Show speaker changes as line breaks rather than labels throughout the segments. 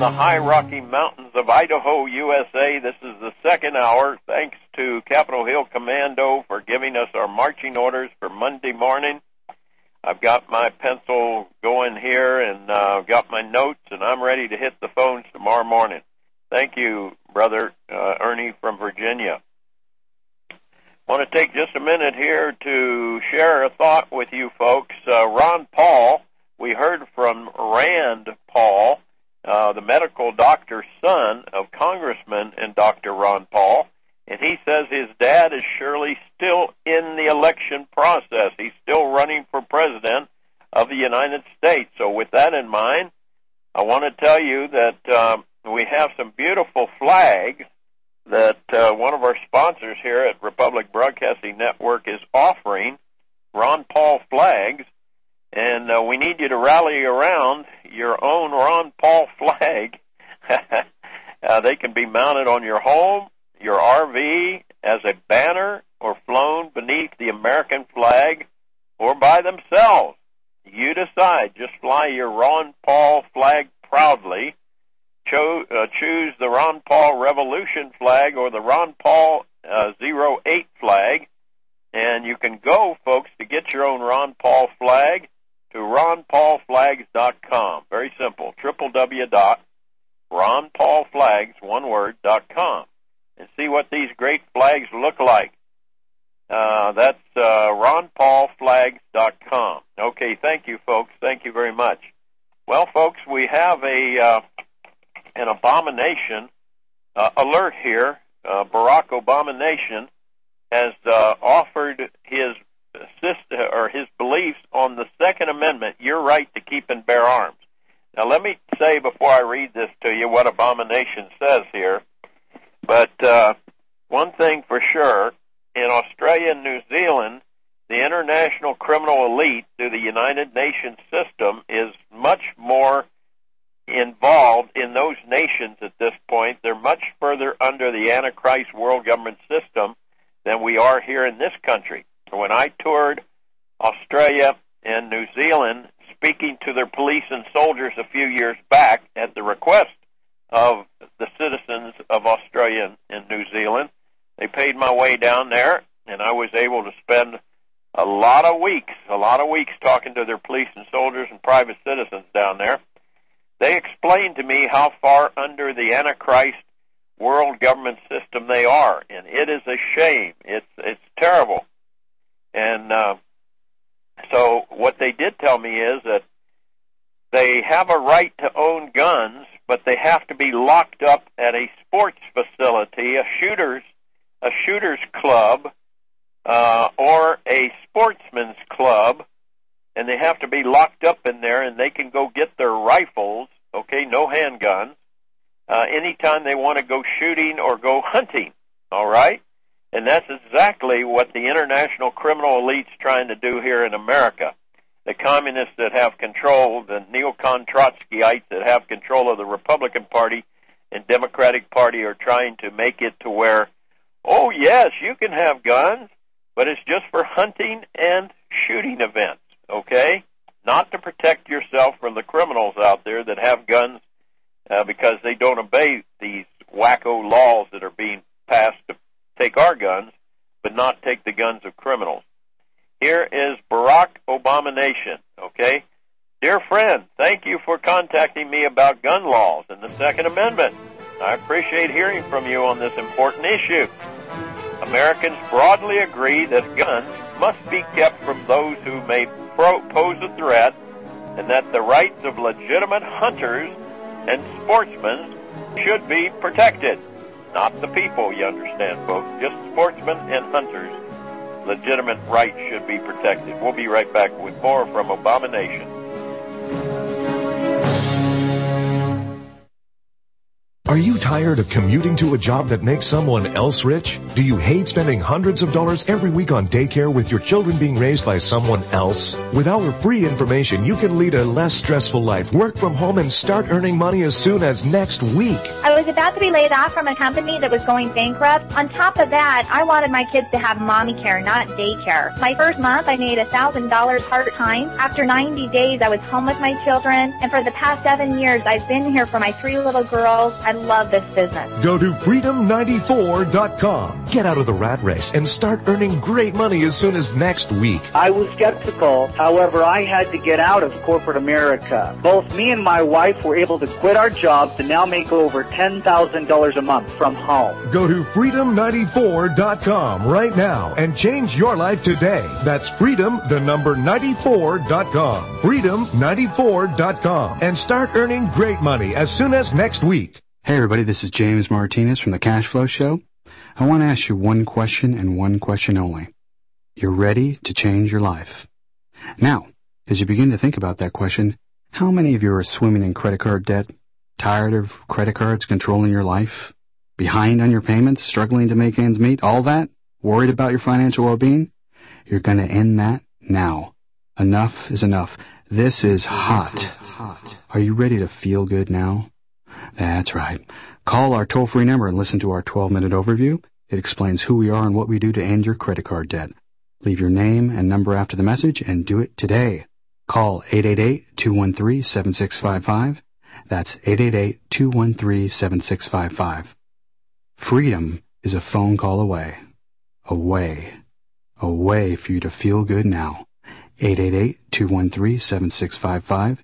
the high Rocky Mountains of Idaho, USA. This is the second hour. Thanks to Capitol Hill Commando for giving us our marching orders for Monday morning. I've got my pencil going here and got my notes, and I'm ready to hit the phones tomorrow morning. Thank you, Brother Ernie from Virginia. I want to take just a minute here to share a thought with you folks. Ron Paul, we heard from Rand Paul, the medical doctor's son of Congressman and Dr. Ron Paul, and he says his dad is surely still in the election process. He's still running for president of the United States. So with that in mind, I want to tell you that we have some beautiful flags that one of our sponsors here at Republic Broadcasting Network is offering, Ron Paul flags, and we need you to rally around your own Ron Paul flag. They can be mounted on your home, your RV, as a banner, or flown beneath the American flag, or by themselves. You decide. Just fly your Ron Paul flag proudly. Choose the Ron Paul Revolution flag or the Ron Paul 08 flag, and you can go, folks, to get your own Ron Paul flag to ronpaulflags.com. Very simple, www.ronpaulflags.com, and see what these great flags look like. That's ronpaulflags.com. Okay, thank you, folks. Thank you very much. Well, folks, we have an abomination alert here. Barack Obama Nation has offered his beliefs on the Second Amendment, your right to keep and bear arms. Now, let me say before I read this to you what Abomination says here. But one thing for sure, in Australia and New Zealand, the international criminal elite through the United Nations system is much more involved in those nations at this point. They're much further under the Antichrist world government system than we are here in this country. When I toured Australia and New Zealand, speaking to their police and soldiers a few years back at the request of the citizens of Australia and New Zealand, they paid my way down there, and I was able to spend a lot of weeks talking to their police and soldiers and private citizens down there. They explained to me how far under the Antichrist world government system they are, and it is a shame. It's terrible. And so what they did tell me is that they have a right to own guns, but they have to be locked up at a sports facility, a shooter's club, or a sportsman's club, and they have to be locked up in there, and they can go get their rifles, okay, no handguns, anytime they want to go shooting or go hunting, all right? And that's exactly what the international criminal elite's trying to do here in America. The communists that have control, the neocon Trotskyites that have control of the Republican Party and Democratic Party are trying to make it to where, oh, yes, you can have guns, but it's just for hunting and shooting events, okay? Not to protect yourself from the criminals out there that have guns because they don't obey these wacko laws that are being passed to take our guns, but not take the guns of criminals. Here is Barack Obama Nation, okay? Dear friend, thank you for contacting me about gun laws and the Second Amendment. I appreciate hearing from you on this important issue. Americans broadly agree that guns must be kept from those who may pose a threat, and that the rights of legitimate hunters and sportsmen should be protected. Not the people, you understand, folks. Just sportsmen and hunters. Legitimate rights should be protected. We'll be right back with more from Abomination.
Are you tired of commuting to a job that makes someone else rich? Do you hate spending hundreds of dollars every week on daycare with your children being raised by someone else? With our free information, you can lead a less stressful life, work from home, and start earning money as soon as next week.
I was about to be laid off from a company that was going bankrupt. On top of that, I wanted my kids to have mommy care, not daycare. My first month, I made $1,000 part-time. After 90 days, I was home with my children. And for the past 7 years, I've been here for my 3 little girls. I love this business.
Go to freedom94.com. Get out of the rat race and start earning great money as soon as next week.
I was skeptical. However, I had to get out of corporate America. Both me and my wife were able to quit our jobs and now make over $10,000 a month from home.
Go to freedom94.com right now and change your life today. That's freedom94.com. freedom94.com. And start earning great money as soon as next week.
Hey everybody, this is James Martinez from the Cash Flow Show. I want to ask you one question and one question only. You're ready to change your life. Now, as you begin to think about that question, how many of you are swimming in credit card debt? Tired of credit cards controlling your life? Behind on your payments? Struggling to make ends meet? All that? Worried about your financial well-being? You're going to end that now. Enough is enough. This is hot. Are you ready to feel good now? That's right. Call our toll-free number and listen to our 12-minute overview. It explains who we are and what we do to end your credit card debt. Leave your name and number after the message and do it today. Call 888-213-7655. That's 888-213-7655. Freedom is a phone call away. Away for you to feel good now. 888-213-7655.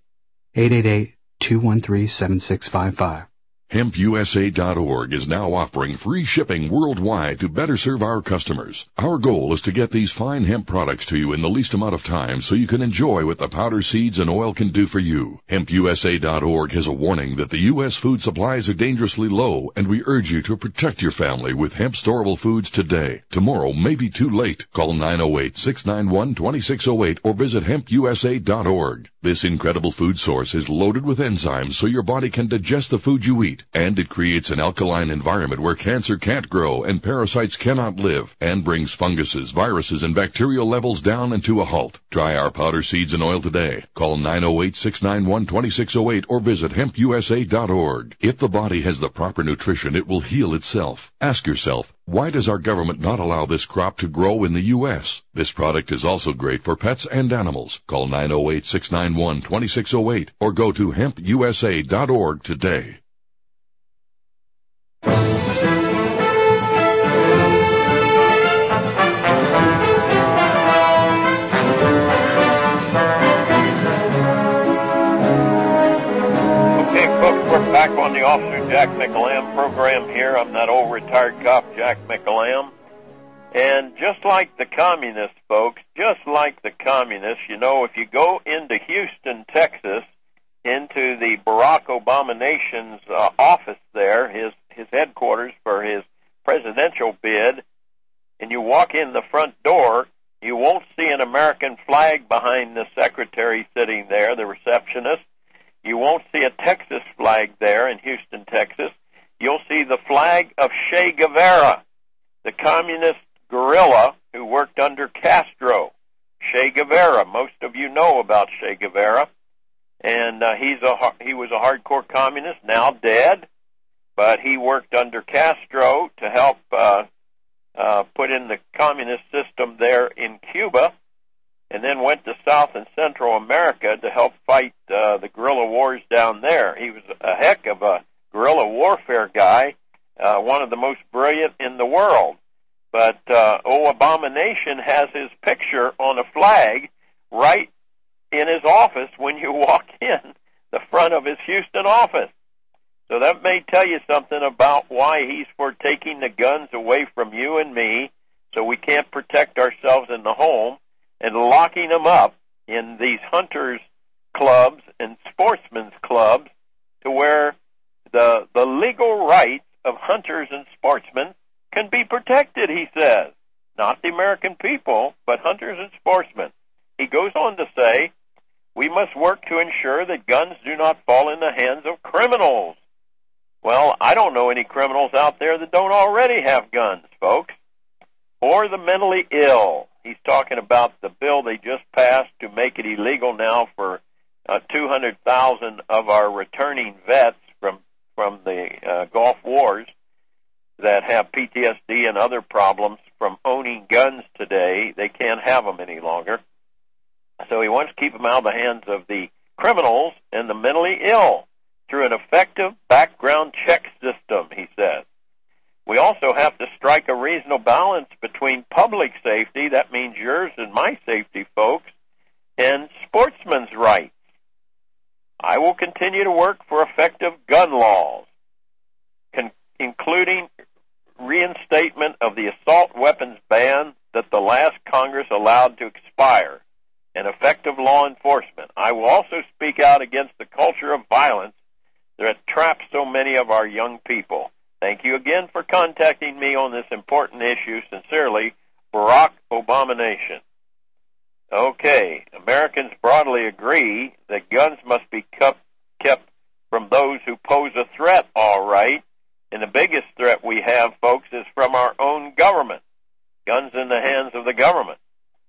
888-213-7655.
HempUSA.org is now offering free shipping worldwide to better serve our customers. Our goal is to get these fine hemp products to you in the least amount of time so you can enjoy what the powder, seeds, and oil can do for you. HempUSA.org has a warning that the U.S. food supplies are dangerously low, and we urge you to protect your family with hemp storable foods today. Tomorrow may be too late. Call 908-691-2608 or visit HempUSA.org. This incredible food source is loaded with enzymes so your body can digest the food you eat. And it creates an alkaline environment where cancer can't grow and parasites cannot live, and brings funguses, viruses, and bacterial levels down and to a halt. Try our powder, seeds, and oil today. Call 908-691-2608 or visit HempUSA.org. If the body has the proper nutrition, it will heal itself. Ask yourself, why does our government not allow this crop to grow in the U.S.? This product is also great for pets and animals. Call 908-691-2608 or go to HempUSA.org today.
Back on the Officer Jack McEllam program here. I'm that old retired cop, Jack McEllam. And just like the communists, folks, just like the communists, you know, if you go into Houston, Texas, into the Barack Obama Nation's office there, his headquarters for his presidential bid, and you walk in the front door, you won't see an American flag behind the secretary sitting there, the receptionist. You won't see a Texas flag there in Houston, Texas. You'll see the flag of Che Guevara, the communist guerrilla who worked under Castro. Che Guevara, most of you know about Che Guevara, and he was a hardcore communist, now dead, but he worked under Castro to help put in the communist system there in Cuba, and then went to South and Central America to help fight the guerrilla wars down there. He was a heck of a guerrilla warfare guy, one of the most brilliant in the world. But Abomination has his picture on a flag right in his office when you walk in the front of his Houston office. So that may tell you something about why he's for taking the guns away from you and me so we can't protect ourselves in the home, and locking them up in these hunters' clubs and sportsmen's clubs to where the legal rights of hunters and sportsmen can be protected, he says. Not the American people, but hunters and sportsmen. He goes on to say, we must work to ensure that guns do not fall in the hands of criminals. Well, I don't know any criminals out there that don't already have guns, folks. Or the mentally ill. He's talking about the bill they just passed to make it illegal now for 200,000 of our returning vets from the Gulf Wars that have PTSD and other problems from owning guns today. They can't have them any longer. So he wants to keep them out of the hands of the criminals and the mentally ill through an effective background check system, he says. We also have to strike a reasonable balance between public safety, that means yours and my safety, folks, and sportsmen's rights. I will continue to work for effective gun laws, including reinstatement of the assault weapons ban that the last Congress allowed to expire, and effective law enforcement. I will also speak out against the culture of violence that traps so many of our young people. Thank you again for contacting me on this important issue. Sincerely, Barack Obama Nation. Okay, Americans broadly agree that guns must be kept from those who pose a threat, all right. And the biggest threat we have, folks, is from our own government. Guns in the hands of the government.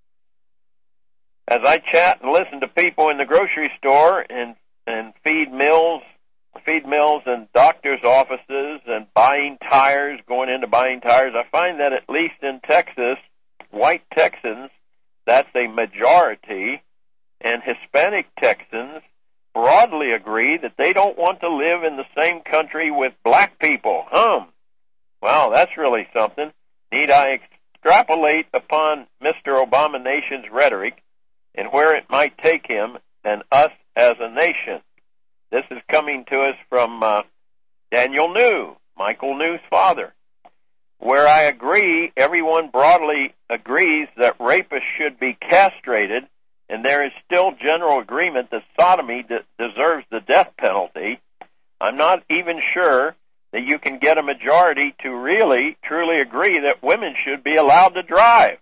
As I chat and listen to people in the grocery store and feed mills and doctors' offices and going into buying tires, I find that at least in Texas, white Texans, that's a majority, and Hispanic Texans broadly agree that they don't want to live in the same country with black people. Wow, that's really something. Need I extrapolate upon Mr. Obama Nation's rhetoric and where it might take him and us as a nation? This is coming to us from Daniel New, Michael New's father, where I agree, everyone broadly agrees that rapists should be castrated, and there is still general agreement that sodomy deserves the death penalty. I'm not even sure that you can get a majority to really, truly agree that women should be allowed to drive.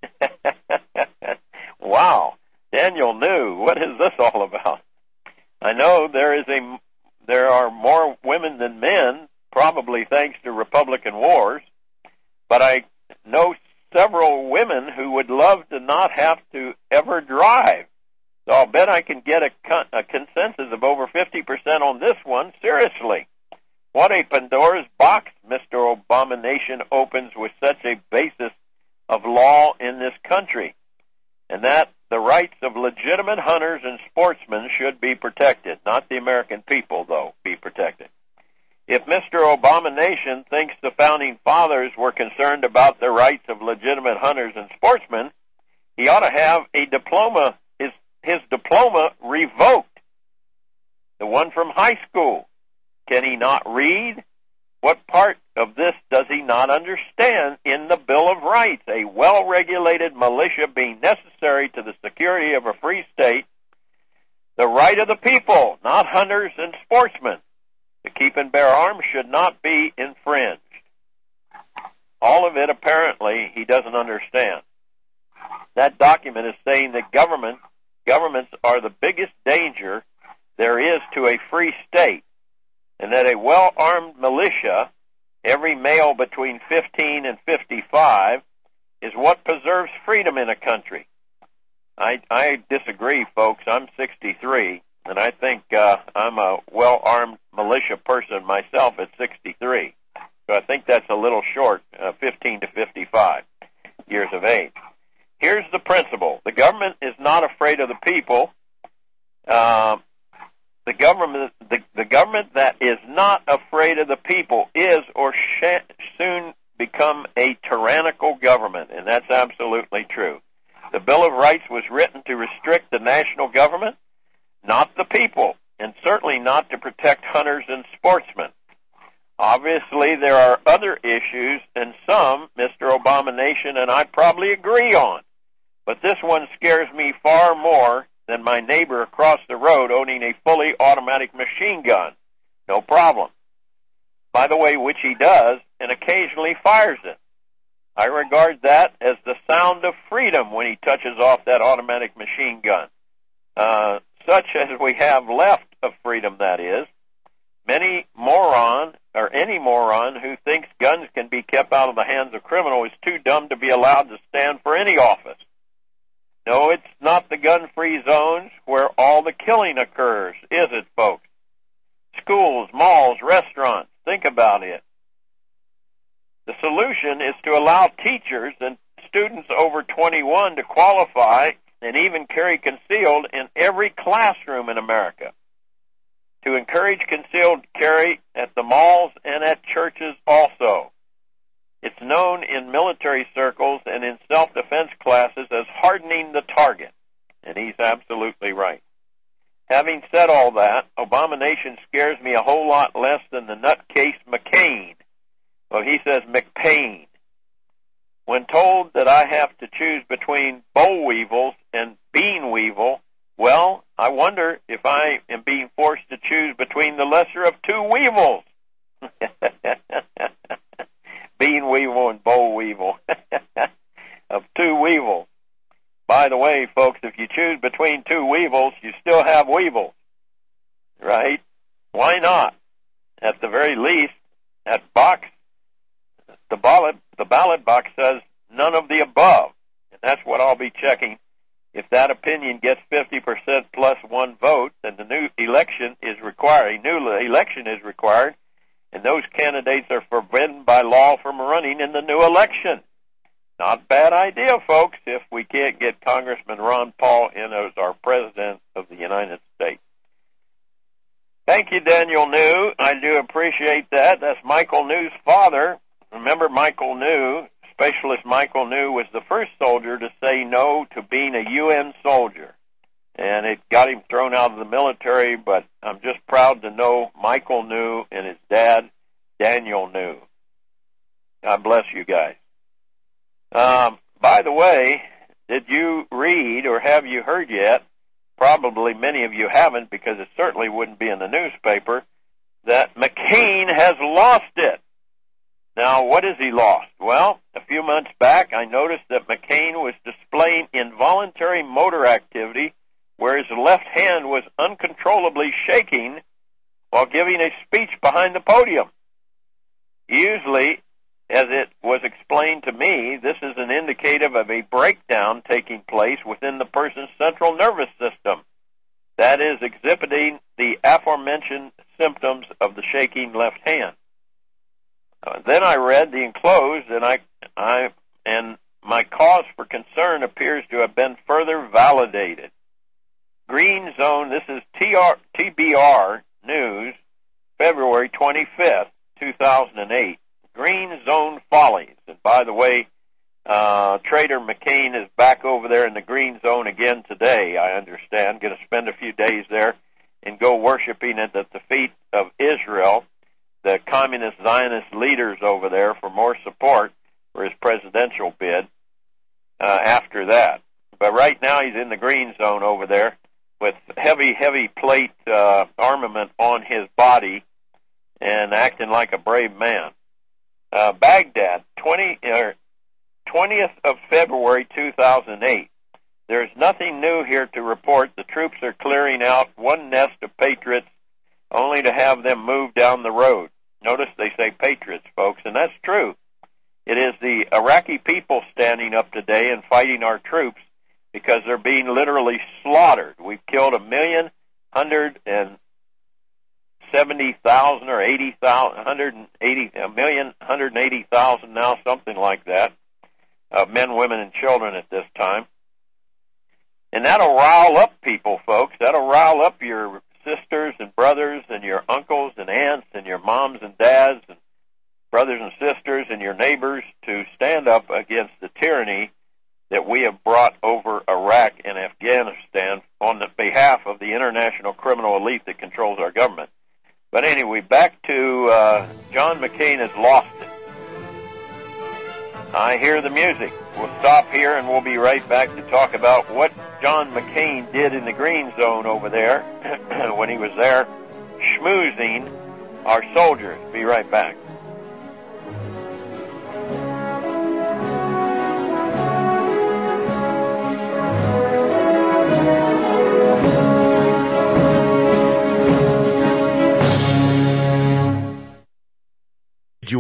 Wow. Daniel New, what is this all about? I know there are more women than men, probably thanks to Republican wars, but I know several women who would love to not have to ever drive. So I'll bet I can get a consensus of over 50% on this one. Seriously. What a Pandora's box Mr. Obama Nation opens with such a basis of law in this country, and that the rights of legitimate hunters and sportsmen should be protected. Not the American people, though, be protected. If Mr. Obama Nation thinks the Founding Fathers were concerned about the rights of legitimate hunters and sportsmen, he ought to have a diploma, his diploma revoked, the one from high school. Can he not read? What part of this does he not understand in the Bill of Rights? A well-regulated militia being necessary to the security of a free state, the right of the people, not hunters and sportsmen, to keep and bear arms should not be infringed. All of it, apparently, he doesn't understand. That document is saying that governments are the biggest danger there is to a free state, and that a well-armed militia, every male between 15 and 55, is what preserves freedom in a country. I disagree, folks. I'm 63, and I think I'm a well-armed militia person myself at 63. So I think that's a little short, 15 to 55 years of age. Here's the principle. The government is not afraid of the people. The government that is not afraid of the people is or soon become a tyrannical government, and that's absolutely true. The Bill of Rights was written to restrict the national government, not the people, and certainly not to protect hunters and sportsmen. Obviously, there are other issues, and some Mr. Obama Nation and I probably agree on, but this one scares me far more than my neighbor across the road owning a fully automatic machine gun. No problem. By the way, which he does, and occasionally fires it. I regard that as the sound of freedom when he touches off that automatic machine gun. Such as we have left of freedom, that is. any moron who thinks guns can be kept out of the hands of criminals is too dumb to be allowed to stand for any office. No, it's not the gun-free zones where all the killing occurs, is it, folks? Schools, malls, restaurants, think about it. The solution is to allow teachers and students over 21 to qualify and even carry concealed in every classroom in America. To encourage concealed carry at the malls and at churches also. It's known in military circles and in self-defense classes as hardening the target. And he's absolutely right. Having said all that, Abomination scares me a whole lot less than the nutcase McCain. Well, he says McPain. When told that I have to choose between boll weevils and bean weevil, well, I wonder if I am being forced to choose between the lesser of two weevils. Bean weevil and boll weevil. Of two weevils. By the way, folks, if you choose between two weevils, you still have weevils. Right? Why not? At the very least, that box, the ballot box says none of the above. And that's what I'll be checking. If that opinion gets 50% plus one vote, then the new election is required. A new election is required, and those candidates are forbidden by law from running in the new election. Not a bad idea, folks, if we can't get Congressman Ron Paul in as our President of the United States. Thank you, Daniel New. I do appreciate that. That's Michael New's father. Remember Michael New? Specialist Michael New was the first soldier to say no to being a UN soldier. And it got him thrown out of the military, but I'm just proud to know Michael New and his dad, Daniel New. God bless you guys. By the way, did you read or have you heard yet, probably many of you haven't because it certainly wouldn't be in the newspaper, that McCain has lost it. Now, what has he lost? Well, a few months back, I noticed that McCain was displaying involuntary motor activity where his left hand was uncontrollably shaking while giving a speech behind the podium. Usually, as it was explained to me, this is an indicative of a breakdown taking place within the person's central nervous system. That is, exhibiting the aforementioned symptoms of the shaking left hand. Then I read the enclosed, and my cause for concern appears to have been further validated. Green Zone, this is TBR News, February 25th, 2008. Green Zone Follies. And by the way, Trader McCain is back over there in the Green Zone again today, I understand. Going to spend a few days there and go worshiping at the feet of Israel, the communist Zionist leaders over there, for more support for his presidential bid after that. But right now he's in the Green Zone over there with heavy plate armament on his body and acting like a brave man. Baghdad, 20th of February 2008. There's nothing new here to report. The troops are clearing out one nest of patriots only to have them move down the road. Notice they say patriots, folks, and that's true. It is the Iraqi people standing up today and fighting our troops because they're being literally slaughtered. We've killed 1,170,000 or 1,180,000 now, something like that, men, women, and children at this time. And that'll rile up people, folks. That'll rile up your sisters and brothers and your uncles and aunts and your moms and dads and brothers and sisters and your neighbors to stand up against the tyranny that we have brought over Iraq and Afghanistan on the behalf of the international criminal elite that controls our government. But anyway, back to John McCain has lost it. I hear the music. We'll stop here and we'll be right back to talk about what John McCain did in the Green Zone over there when he was there schmoozing our soldiers. Be right back.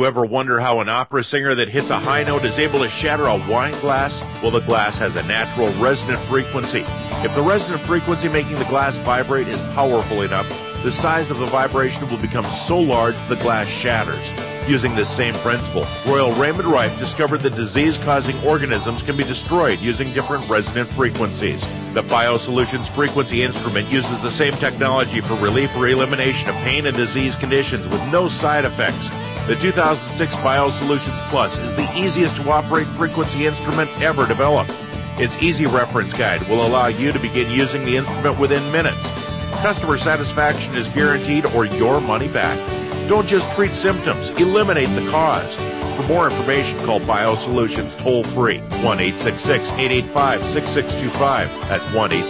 ever wonder how an opera singer that hits a high note is able to shatter a wine glass? Well, the glass has a natural resonant frequency. If the resonant frequency making the glass vibrate is powerful enough, the size of the vibration will become so large the glass shatters. Using this same principle, Royal Raymond Rife discovered that disease-causing organisms can be destroyed using different resonant frequencies. The BioSolutions frequency instrument uses the same technology for relief or elimination of pain and disease conditions with no side effects. The 2006 BioSolutions Plus is the easiest to operate frequency instrument ever developed. Its easy reference guide will allow you to begin using the instrument within minutes. Customer satisfaction is guaranteed or your money back. Don't just treat symptoms, eliminate the cause. For more information, call BioSolutions toll-free, 1-866-885-6625. That's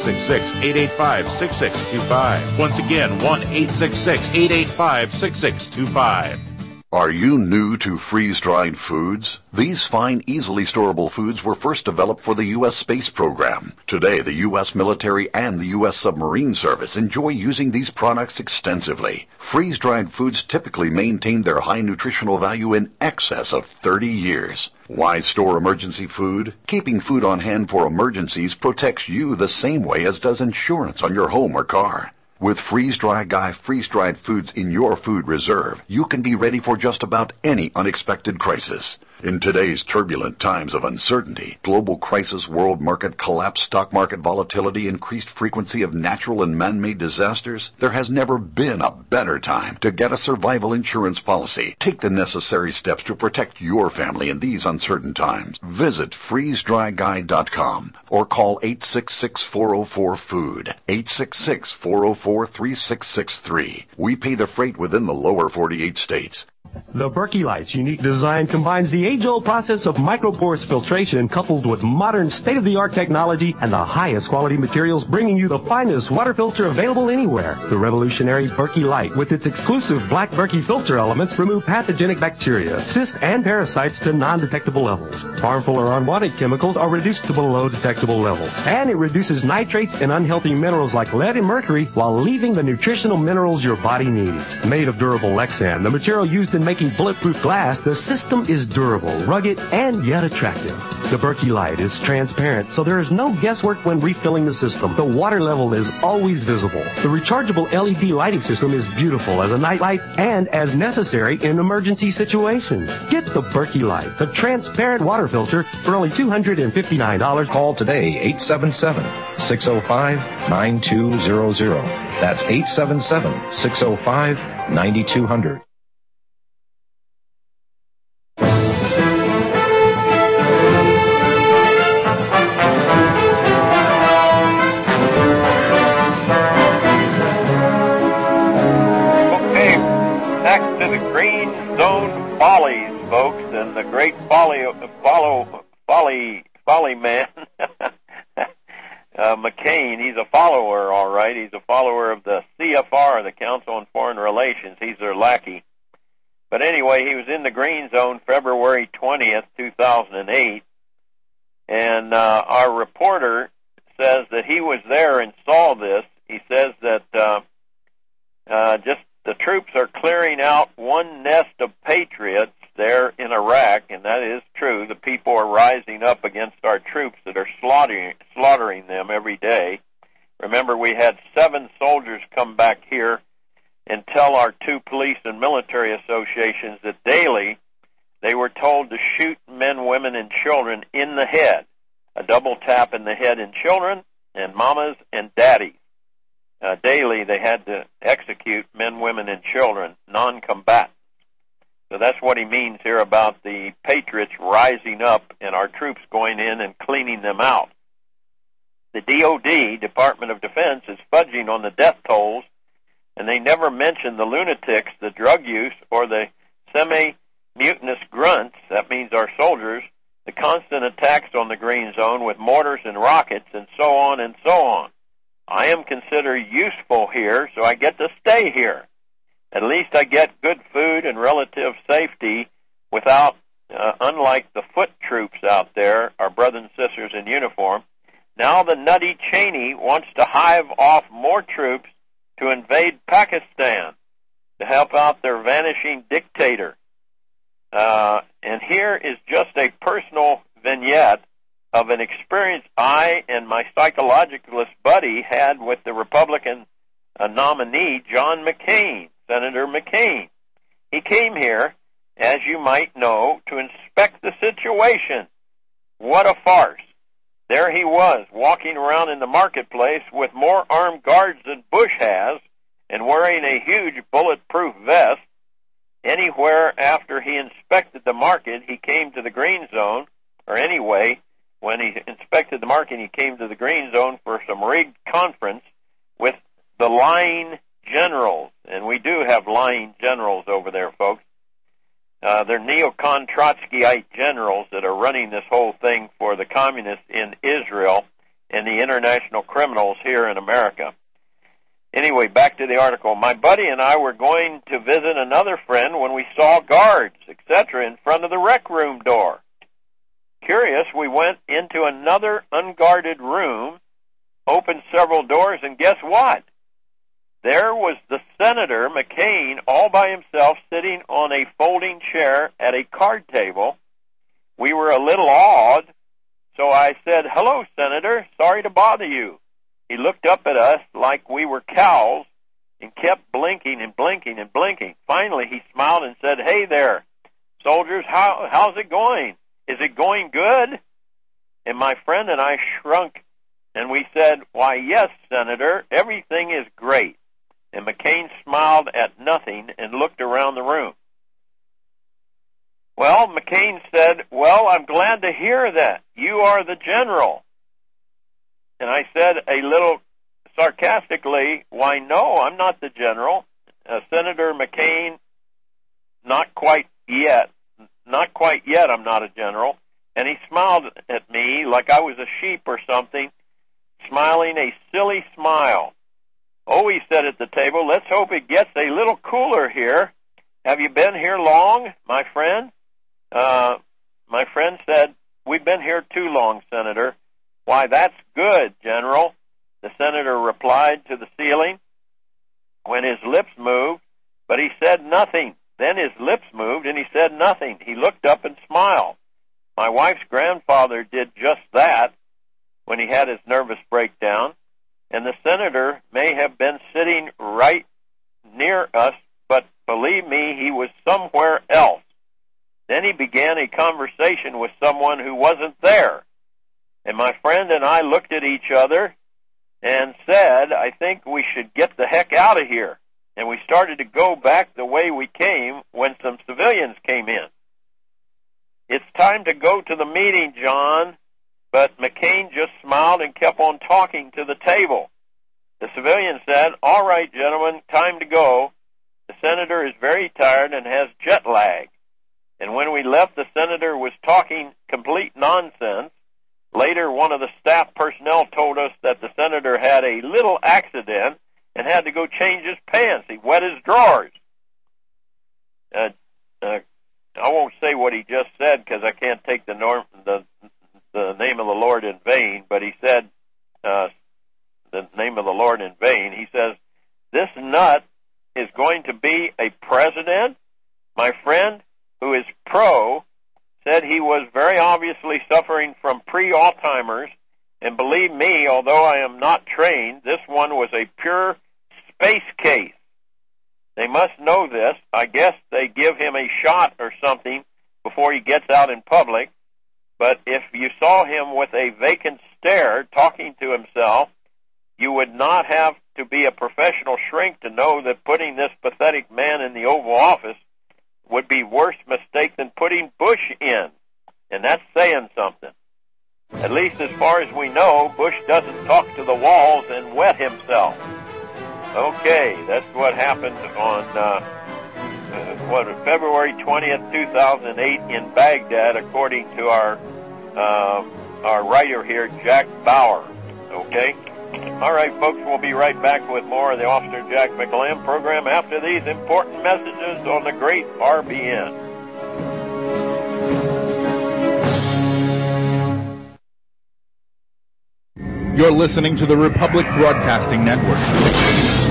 1-866-885-6625. Once again, 1-866-885-6625.
Are you new to freeze-dried foods? These fine, easily storable foods were first developed for the U.S. space program. Today, the U.S. military and the U.S. submarine service enjoy using these products extensively. Freeze-dried foods typically maintain their high nutritional value in excess of 30 years. Why store emergency food? Keeping food on hand for emergencies protects you the same way as does insurance on your home or car. With Freeze-Dry Guy freeze-dried foods in your food reserve, you can be ready for just about any unexpected crisis. In today's turbulent times of uncertainty, global crisis, world market collapse, stock market volatility, increased frequency of natural and man-made disasters, there has never been a better time to get a survival insurance policy. Take the necessary steps to protect your family in these uncertain times. Visit freezedryguy.com or call 866-404-FOOD, 866-404-3663. We pay the freight within the lower 48 states.
The Berkey Light's unique design combines the age-old process of microporous filtration coupled with modern state-of-the-art technology and the highest quality materials, bringing you the finest water filter available anywhere. The revolutionary Berkey Light, with its exclusive black Berkey filter elements, remove pathogenic bacteria, cysts, and parasites to non-detectable levels. Harmful or unwanted chemicals are reduced to below detectable levels. And it reduces nitrates and unhealthy minerals like lead and mercury while leaving the nutritional minerals your body needs. Made of durable Lexan, the material used in making bulletproof glass, the system is durable, rugged, and yet attractive. The Berkey Light is transparent, so there is no guesswork when refilling the system. The water level is always visible. The rechargeable LED lighting system is beautiful as a nightlight and as necessary in emergency situations. Get the Berkey Light, the transparent water filter, for only $259.
Call today, 877-605-9200. That's 877-605-9200.
Follies, folks, and the great folly man, McCain. He's a follower, all right. He's a follower of the CFR, the Council on Foreign Relations. He's their lackey. But anyway, he was in the green zone February 20th, 2008, and our reporter says that he was there and saw this. He says that just the troops are clearing out one nest of patriots there in Iraq, and that is true. The people are rising up against our troops that are slaughtering them every day. Remember, we had 7 soldiers come back here and tell our 2 police and military associations that daily they were told to shoot men, women, and children in the head, a double tap in the head in children and mamas and daddies. Daily, they had to execute men, women, and children, non-combatants. So that's what he means here about the patriots rising up and our troops going in and cleaning them out. The DOD, Department of Defense, is fudging on the death tolls, and they never mention the lunatics, the drug use, or the semi-mutinous grunts, that means our soldiers, the constant attacks on the green zone with mortars and rockets, and so on and so on. I am considered useful here, so I get to stay here. At least I get good food and relative safety without, unlike the foot troops out there, our brothers and sisters in uniform. Now the nutty Cheney wants to hive off more troops to invade Pakistan to help out their vanishing dictator. And here is just a personal vignette of an experience I and my psychologicalist buddy had with the Republican nominee, John McCain, Senator McCain. He came here, as you might know, to inspect the situation. What a farce. There he was, walking around in the marketplace with more armed guards than Bush has, and wearing a huge bulletproof vest. Anywhere after he inspected the market, he came to the green zone, or anyway, when he inspected the market, he came to the green zone for some rigged conference with the lying generals. And we do have lying generals over there, folks. They're neocon Trotskyite generals that are running this whole thing for the communists in Israel and the international criminals here in America. Anyway, back to the article. My buddy and I were going to visit another friend when we saw guards, etc., in front of the rec room door. Curious, we went into another unguarded room, opened several doors, and guess what? There was the Senator McCain all by himself sitting on a folding chair at a card table. We were a little awed, so I said, "Hello, Senator, sorry to bother you." He looked up at us like we were cows and kept blinking and blinking and blinking. Finally, he smiled and said, "Hey there, soldiers, how's it going? Is it going good?" And my friend and I shrunk, and we said, "Why, yes, Senator, everything is great." And McCain smiled at nothing and looked around the room. Well, McCain said, "Well, I'm glad to hear that. You are the general." And I said a little sarcastically, "Why, no, I'm not the general. Senator McCain, not quite yet. Not quite yet, I'm not a general." And he smiled at me like I was a sheep or something, smiling a silly smile. "Oh," he said at the table, "let's hope it gets a little cooler here. Have you been here long, my friend?" My friend said, "We've been here too long, Senator." "Why, that's good, General," the senator replied to the ceiling when his lips moved, but he said nothing. Then his lips moved and he said nothing. He looked up and smiled. My wife's grandfather did just that when he had his nervous breakdown, and the senator may have been sitting right near us, but believe me, he was somewhere else. Then he began a conversation with someone who wasn't there. And my friend and I looked at each other and said, "I think we should get the heck out of here." And we started to go back the way we came when some civilians came in. "It's time to go to the meeting, John." But McCain just smiled and kept on talking to the table. The civilian said, "All right, gentlemen, time to go. The senator is very tired and has jet lag." And when we left, the senator was talking complete nonsense. Later, one of the staff personnel told us that the senator had a little accident and had to go change his pants. He wet his drawers. I won't say what he just said because I can't take the name of the Lord in vain, but he said the name of the Lord in vain. He says, "This nut is going to be a president?" My friend, who is pro, said he was very obviously suffering from pre-Alzheimer's, and believe me, although I am not trained, this one was a pure space case. They must know this. I guess they give him a shot or something before he gets out in public, but if you saw him with a vacant stare talking to himself, you would not have to be a professional shrink to know that putting this pathetic man in the Oval Office would be worse mistake than putting Bush in. And that's saying something. At least as far as we know, Bush doesn't talk to the walls and wet himself. Okay, that's what happened on February 20th, 2008 in Baghdad, according to our writer here, Jack Bauer. Okay? All right, folks, we'll be right back with more of the Officer Jack McLam program after these important messages on the great RBN.
You're listening to the Republic Broadcasting Network,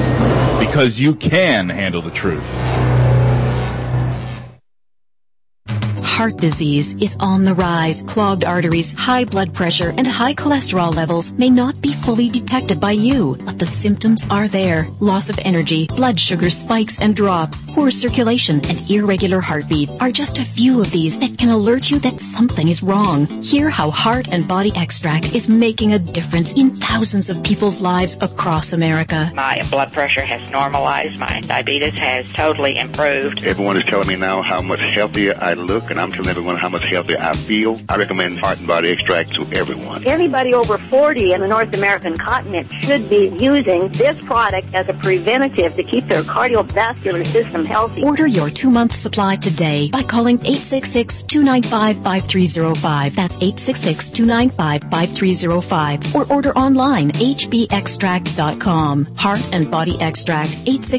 because you can handle the truth.
heart disease is on the rise. Clogged arteries, high blood pressure, and high cholesterol levels may not be fully detected by you, but the symptoms are there. Loss of energy, blood sugar spikes and drops, poor circulation, and irregular heartbeat are just a few of these that can alert you that something is wrong. Hear how Heart and Body Extract is making a difference in thousands of people's lives across America.
My blood pressure has normalized. My diabetes has totally improved.
Everyone is telling me now how much healthier I look, and I'm telling everyone how much healthier I feel. I recommend Heart and Body Extract to everyone.
Anybody over 40 in the North American continent should be using this product as a preventative to keep their cardiovascular system healthy.
Order your 2-month supply today by calling 866-295-5305. That's 866-295-5305. Or order online, hbextract.com. Heart and Body Extract,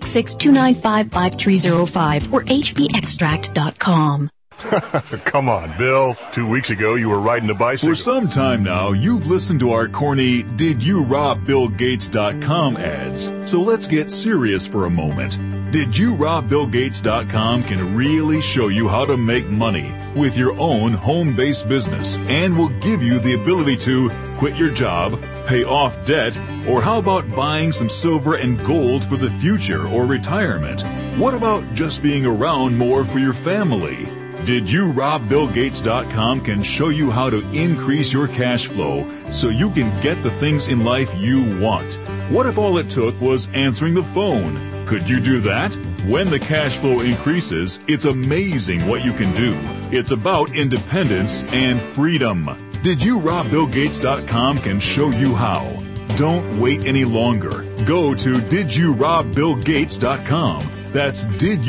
866-295-5305 or hbextract.com.
Come on, Bill. 2 weeks ago, you were riding a bicycle.
For some time now, you've listened to our corny DidYouRobBillGates.com ads. So let's get serious for a moment. DidYouRobBillGates.com can really show you how to make money with your own home-based business and will give you the ability to quit your job, pay off debt, or how about buying some silver and gold for the future or retirement? What about just being around more for your family? DidYouRobBillGates.com can show you how to increase your cash flow so you can get the things in life you want. What if all it took was answering the phone? Could you do that? When the cash flow increases, it's amazing what you can do. It's about independence and freedom. DidYouRobBillGates.com can show you how. Don't wait any longer. Go to DidYouRobBillGates.com. That's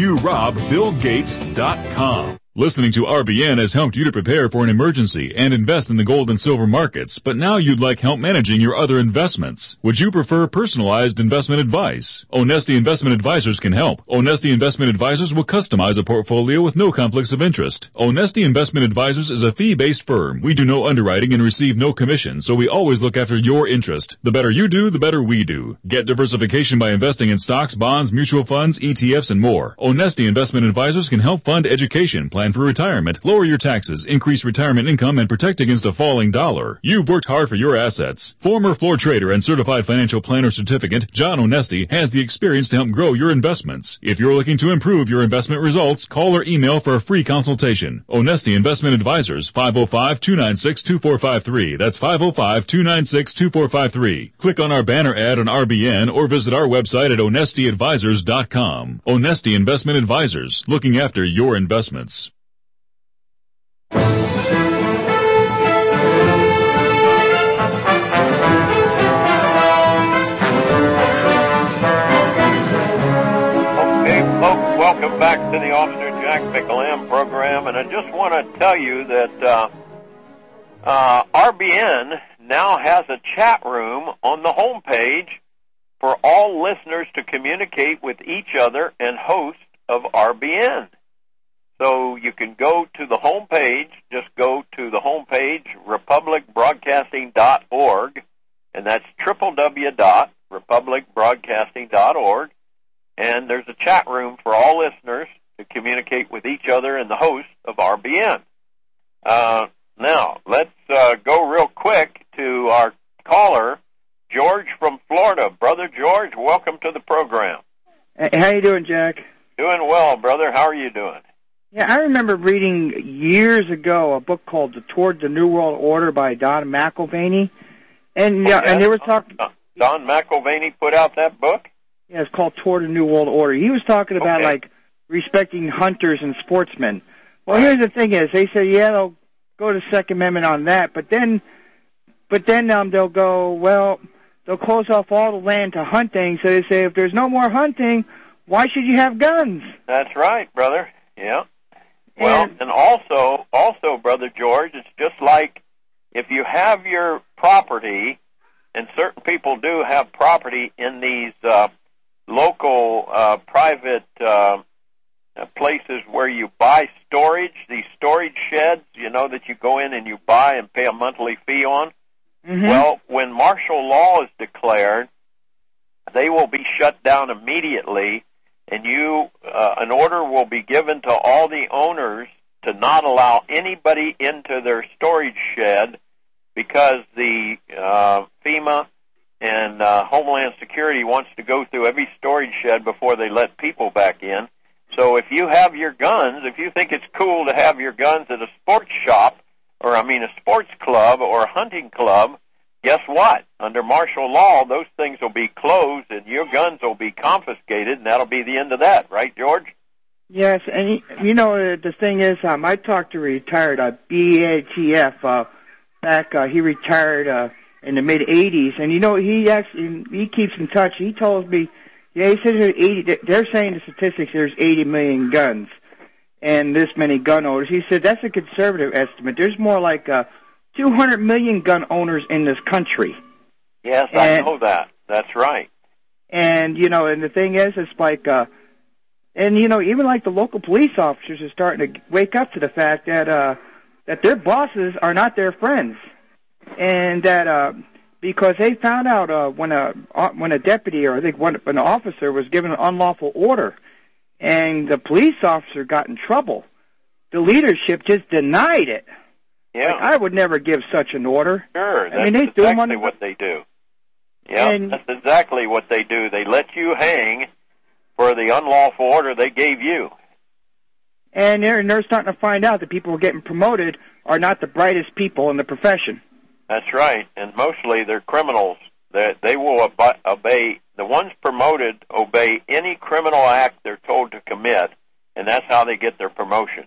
DidYouRobBillGates.com. Listening to RBN has helped you to prepare for an emergency and invest in the gold and silver markets, but now you'd like help managing your other investments. Would you prefer personalized investment advice? Onesti Investment Advisors can help. Onesti Investment Advisors will customize a portfolio with no conflicts of interest. Onesti Investment Advisors is a fee-based firm. We do no underwriting and receive no commission, so we always look after your interest. The better you do, the better we do. Get diversification by investing in stocks, bonds, mutual funds, ETFs, and more. Onesti Investment Advisors can help fund education, plan for retirement, lower your taxes, increase retirement income, and protect against a falling dollar. You've worked hard for your assets. Former floor trader and certified financial planner certificate, John Onesti, has the experience to help grow your investments. If you're looking to improve your investment results, call or email for a free consultation. Onesti Investment Advisors, 505-296-2453. That's 505-296-2453. Click on our banner ad on RBN or visit our website at onestiadvisors.com. Onesti Investment Advisors, looking after your investments.
Welcome back to the Officer Jack McLam program, and I just want to tell you that RBN now has a chat room on the homepage for all listeners to communicate with each other and hosts of RBN. So you can go to the homepage, just go to the homepage, republicbroadcasting.org, and that's www.republicbroadcasting.org. And there's a chat room for all listeners to communicate with each other and the host of RBN. Now, let's go real quick to our caller, George from Florida. Brother George, welcome to the program.
Hey, how you doing, Jack?
Doing well, brother. How are you doing?
Yeah, I remember reading years ago a book called Toward the New World Order by Don McIlvaney. And and they were talking...
Don McIlvaney put out that book?
Yeah, it's called Toward the New World Order. He was talking about, respecting hunters and sportsmen. Well, here's the thing is, they say, they'll go to Second Amendment on that, but then they'll go, well, they'll close off all the land to hunting, so they say, if there's no more hunting, why should you have guns?
That's right, brother. Yeah. Well, and also, Brother George, it's just like if you have your property, and certain people do have property in these local private places where you buy storage, these storage sheds, that you go in and you buy and pay a monthly fee on. Mm-hmm. Well, when martial law is declared, they will be shut down immediately, and an order will be given to all the owners to not allow anybody into their storage shed because the FEMA and Homeland Security wants to go through every storage shed before they let people back in. So if you have your guns, if you think it's cool to have your guns at a sports shop, or a sports club or a hunting club, guess what? Under martial law, those things will be closed and your guns will be confiscated, and that'll be the end of that, right, George?
Yes, and the thing is, I talked to a retired BATF back. He retired in the mid '80s, and he keeps in touch. He told me, he says they're saying the statistics there's 80 million guns and this many gun owners. He said that's a conservative estimate. There's more like 200 million gun owners in this country.
Yes, I know that. That's right.
And and the thing is, it's like. Even like the local police officers are starting to wake up to the fact that their bosses are not their friends, and that because they found out when a deputy or I think when an officer was given an unlawful order, and the police officer got in trouble, the leadership just denied it.
Yeah,
like, I would never give such an order.
Sure, that's
they do
exactly what they do. Yeah, that's exactly what they do. They let you hang for the unlawful order they gave you.
And they're starting to find out that people who are getting promoted are not the brightest people in the profession.
That's right, and mostly they're criminals. They will obey, the ones promoted obey any criminal act they're told to commit, and that's how they get their promotions.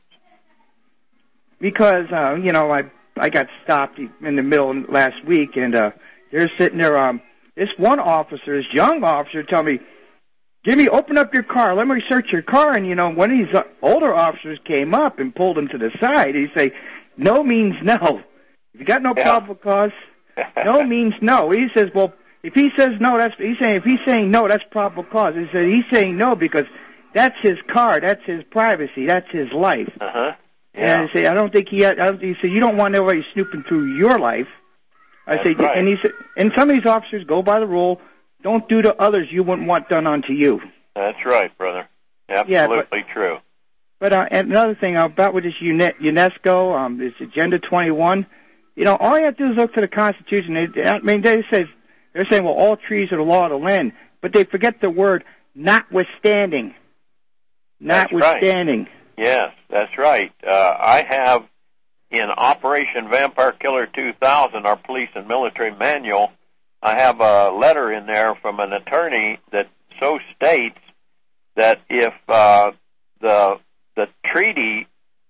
Because, I got stopped in the middle last week, and they're sitting there, this one officer, this young officer, told me, Jimmy, open up your car. Let me search your car. And, one of these older officers came up and pulled him to the side. He say, no means no. If you got no probable cause, no means no. He says, well, if he says no, if he's saying no, that's probable cause. He said, he's saying no because that's his car, that's his privacy, that's his life.
Yeah.
And I say, I don't think he said, you don't want nobody snooping through your life. I say, right. And he said, and some of these officers go by the rule, don't do to others you wouldn't want done unto you.
That's right, brother. Absolutely true.
But and another thing about with this UNESCO, this Agenda 21, all you have to do is look to the Constitution. They're saying, well, all trees are the law of the land, but they forget the word notwithstanding. Notwithstanding.
Right. Yes, that's right. I have in Operation Vampire Killer 2000, our police and military manual, I have a letter in there from an attorney that so states that if the treaty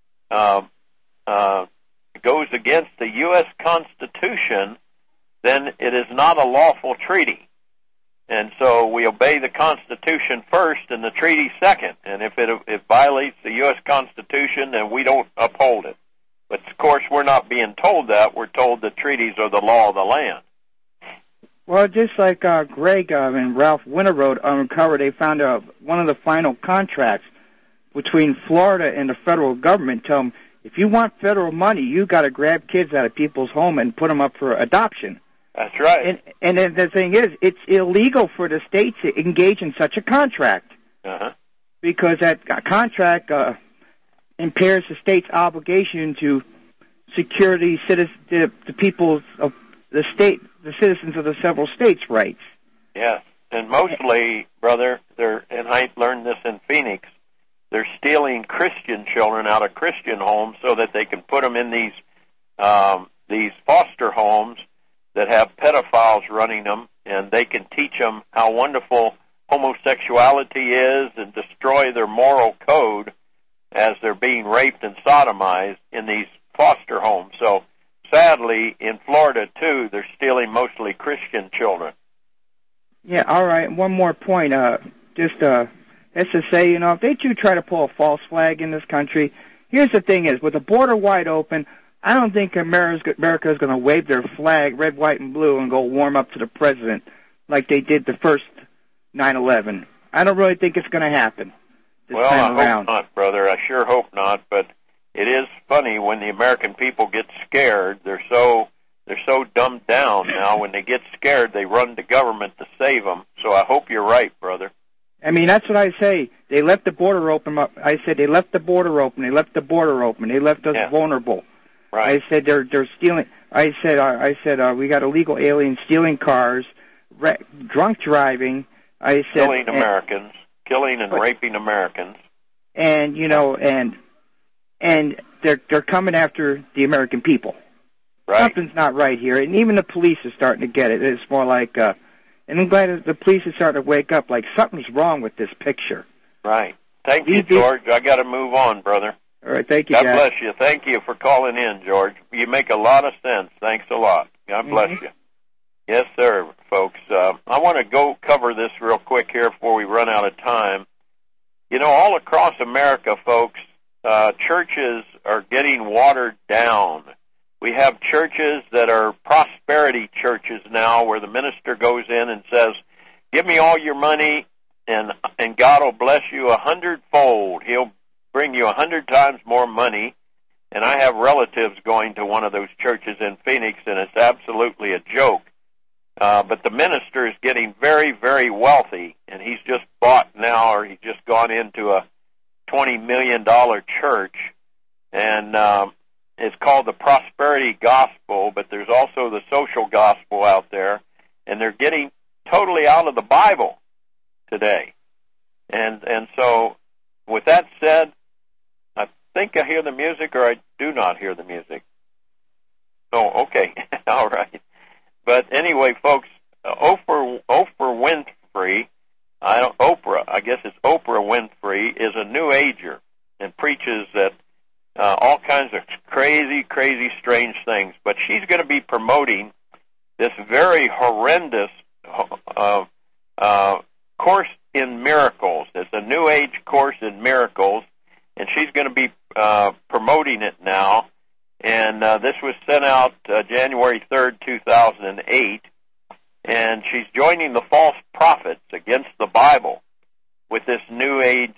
goes against the U.S. Constitution, then it is not a lawful treaty. And so we obey the Constitution first and the treaty second. And if it violates the U.S. Constitution, then we don't uphold it. But, of course, we're not being told that. We're told that treaties are the law of the land.
Well, just like Greg and Ralph Winter uncovered, they found one of the final contracts between Florida and the federal government. Tell them, if you want federal money, you got to grab kids out of people's home and put them up for adoption.
That's right.
And then the thing is, it's illegal for the state to engage in such a contract. Because that contract impairs the state's obligation to secure the people's of the state, the citizens of the several states' rights.
Yes, and mostly, brother, and I learned this in Phoenix, they're stealing Christian children out of Christian homes so that they can put them in these foster homes that have pedophiles running them, and they can teach them how wonderful homosexuality is and destroy their moral code as they're being raped and sodomized in these foster homes. So, sadly, in Florida, too, they're stealing mostly Christian children.
Yeah, all right. One more point. Let's just say, if they do try to pull a false flag in this country, here's the thing is, with the border wide open, I don't think America is going to wave their flag, red, white, and blue, and go warm up to the president like they did the first 9/11. I don't really think it's going to happen this time around.
I hope not, brother. I sure hope not, but it is funny when the American people get scared. They're so dumbed down now. When they get scared, they run to government to save them. So I hope you're right, brother.
I mean, that's what I say. They left the border open. I said they left the border open. They left the border open. They left us vulnerable.
Right.
I said they're stealing. I said we got illegal aliens stealing cars, drunk driving. I said
killing Americans, killing and raping Americans.
And and they're coming after the American people.
Right.
Something's not right here, and even the police are starting to get it. It's more like, and I'm glad that the police are starting to wake up. Like something's wrong with this picture.
Right. Thank you, George. I got to move on, brother.
All right. Thank you.
God
Jack.
bless you. Thank you for calling in, George. You make a lot of sense. Thanks a lot. God bless you. Yes, sir, folks. I want to go cover this real quick here before we run out of time. You know, all across America, folks, churches are getting watered down. We have churches that are prosperity churches now where the minister goes in and says, give me all your money and God will bless you 100-fold. He'll bring you 100 times more money. And I have relatives going to one of those churches in Phoenix, and it's absolutely a joke. But the minister is getting very, very wealthy, and he's just bought now, or he's just gone into a $20 million church, and it's called the Prosperity Gospel, but there's also the Social Gospel out there, and they're getting totally out of the Bible today. And so, with that said, I think I hear the music, or I do not hear the music. Oh, okay. All right. But anyway, folks, Oprah Winfrey, I guess it's Oprah Winfrey, is a New Ager and preaches that all kinds of crazy, strange things. But she's going to be promoting this very horrendous Course in Miracles. It's a New Age Course in Miracles, and she's going to be promoting it now. And this was sent out January 3rd, 2008. And she's joining the false prophets against the Bible with this New Age,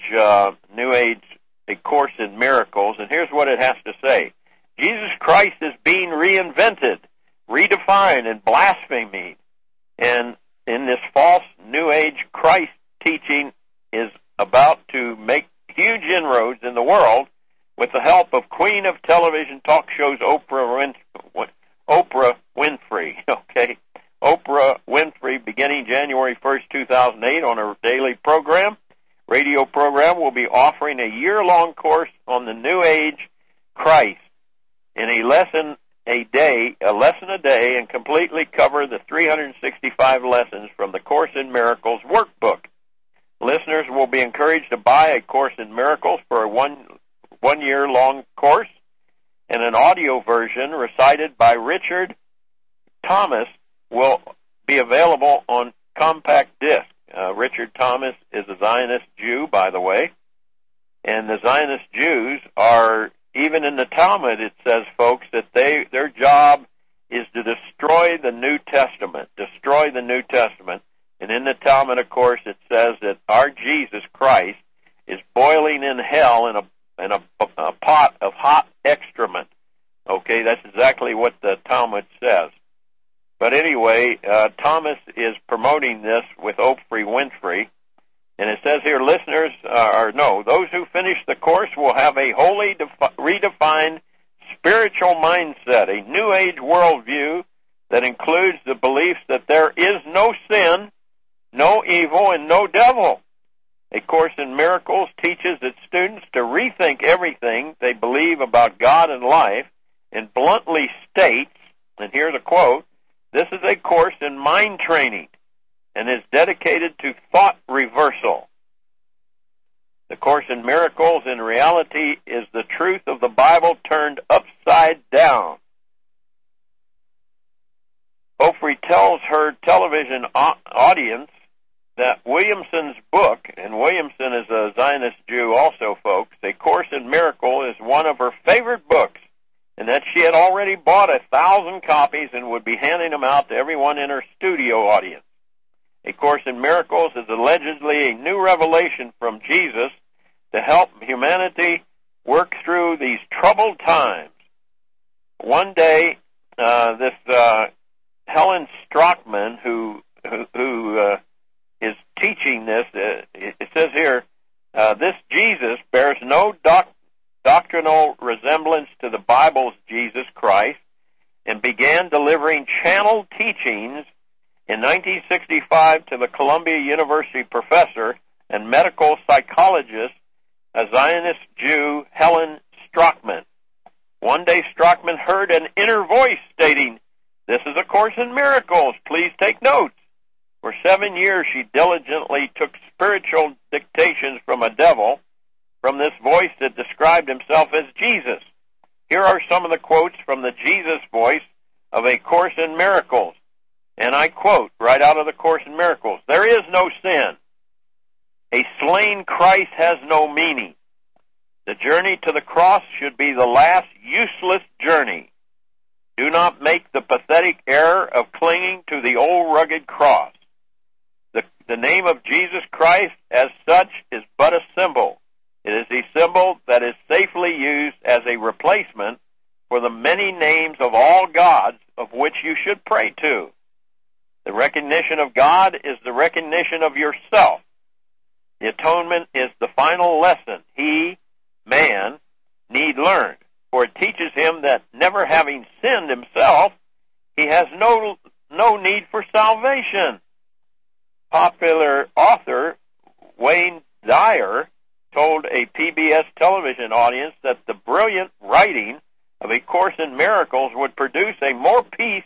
A Course in Miracles. And here's what it has to say. Jesus Christ is being reinvented, redefined, and blasphemed. And in this false New Age Christ teaching is about to make huge inroads in the world with the help of Queen of Television talk shows Oprah Winfrey. Okay, Oprah Winfrey, beginning January 1st, 2008, on her daily radio program, will be offering a year-long course on the New Age Christ in a lesson a day, and completely cover the 365 lessons from the Course in Miracles workbook. Listeners will be encouraged to buy a Course in Miracles for a one-year-long course, and an audio version recited by Richard Thomas will be available on compact disc. Richard Thomas is a Zionist Jew, by the way, and the Zionist Jews are, even in the Talmud, it says, folks, that their job is to destroy the New Testament. And in the Talmud, of course, it says that our Jesus Christ is boiling in hell in a pot of hot excrement. Okay, that's exactly what the Talmud says. But anyway, Thomas is promoting this with Oprah Winfrey, and it says here, those who finish the course will have a wholly redefined spiritual mindset, a New Age worldview that includes the beliefs that there is no sin, no evil, and no devil. A Course in Miracles teaches its students to rethink everything they believe about God and life, and bluntly states, and here's a quote, "This is a course in mind training and is dedicated to thought reversal. The Course in Miracles, in reality, is the truth of the Bible turned upside down." Oprah tells her television audience that Williamson's book, and Williamson is a Zionist Jew also, folks, A Course in Miracles is one of her favorite books, and that she had already bought 1,000 copies and would be handing them out to everyone in her studio audience. A Course in Miracles is allegedly a new revelation from Jesus to help humanity work through these troubled times. One day, this Helen Strockman, who is teaching this. It says here, this Jesus bears no doctrinal resemblance to the Bible's Jesus Christ and began delivering channeled teachings in 1965 to the Columbia University professor and medical psychologist, a Zionist Jew, Helen Strockman. One day Strockman heard an inner voice stating, "This is A Course in Miracles. Please take notes." For 7 years she diligently took spiritual dictations from a devil, from this voice that described himself as Jesus. Here are some of the quotes from the Jesus voice of A Course in Miracles. And I quote right out of the Course in Miracles, "There is no sin. A slain Christ has no meaning. The journey to the cross should be the last useless journey. Do not make the pathetic error of clinging to the old rugged cross. The name of Jesus Christ as such is but a symbol. It is a symbol that is safely used as a replacement for the many names of all gods of which you should pray to. The recognition of God is the recognition of yourself. The atonement is the final lesson he, man, need learn, for it teaches him that never having sinned himself, he has no need for salvation." Popular author Wayne Dyer told a PBS television audience that the brilliant writing of A Course in Miracles would produce more peace